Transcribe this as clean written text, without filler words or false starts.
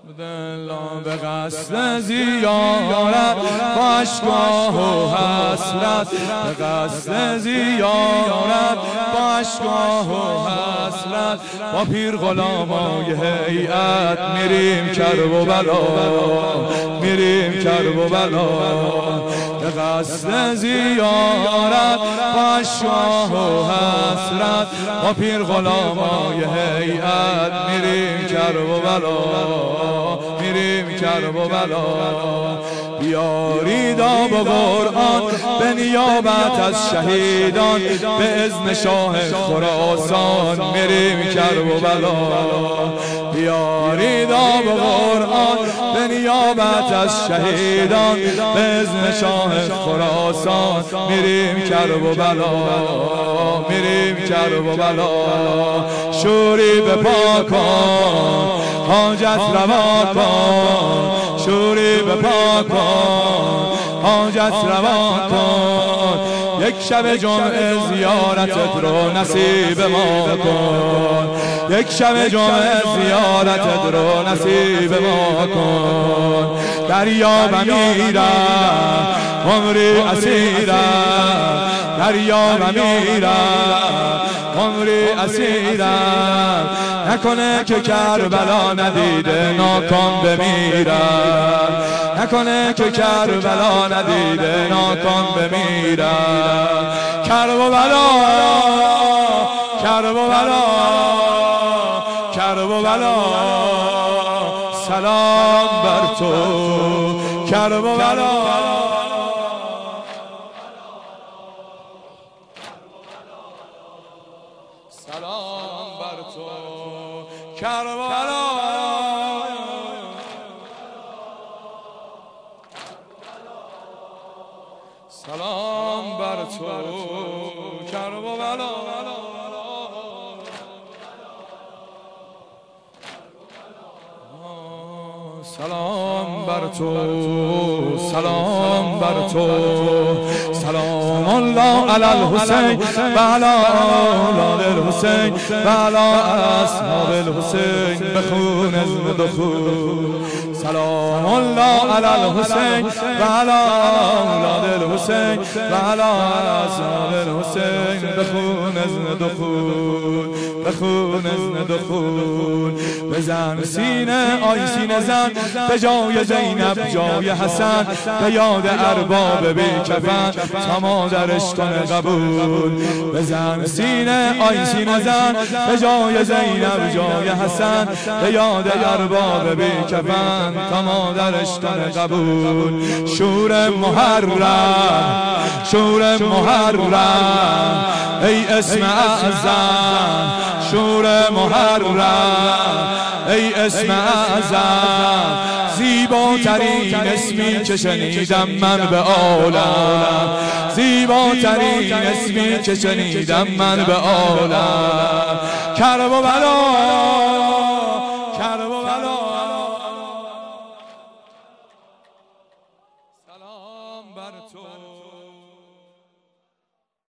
به قصد زیارت با اشک‌ها و حسرت، به قصد زیارت با اشک‌ها و حسرت، با پیر غلامای هیئت میریم کرب و بلا، میریم کرب و بلا. به قصد زیارت با اشک‌ها و حسرت، با پیر غلامای هیئت میریم کرب و بلا، میریم کرب و بلا. بیارید آب و قرآن به نیابت از شهیدان، به اذن شاه خراسان میریم کرب و بلا. بیارید آب و قرآن به نیابت از شهیدان، به اذن شاه خراسان میریم کرب و بلا، میریم کرب و بلا. شوری به پاکان حاجت روا کن، شوری به پاکان حاجت روا کن. یک شب جمعه زیارتت رو نصیب ما کن، یک شب جمعه زیارتت رو نصیب ما کن. دریا و میرم عمری اسیرم، دریا و میرم عمری اسیرم. نکنه که کربلا ندیده ناکام بمیرم، نکنه که کربلا ندیده ناکام بمیرم. کرب و بلا، کرب و بلا، کرب و بلا. سلام بر تو کرب و بلا، سلام بر تو کرب و بلا. سلام بر تو کرب و بلا. سلام بر تو، سلام بر تو. سلام الله علی الحسین و علی آل الحسین و علی اصحاب الحسین بخون از دخول. سلام الله علی الحسین و علی آل الحسین و علی اصحاب الحسین بخون از دخول، بخون از دخول. بزن سینه آی سینه زن به جای زینب جای حسن، به یاد ارباب بی کفن تا مادرش کنه قبول. بزن سینه آی سینه زن به جای زینب جای حسن، به یاد ارباب بی کفن تا مادرش کنه قبول. شور محرم، شور محرم ای اسم اعظم، شور محرم ای اسم اعظم. زیباترین اسمی که شنیدم من به عالم، زیباترین اسمی که شنیدم من به عالم. کرب و بلا،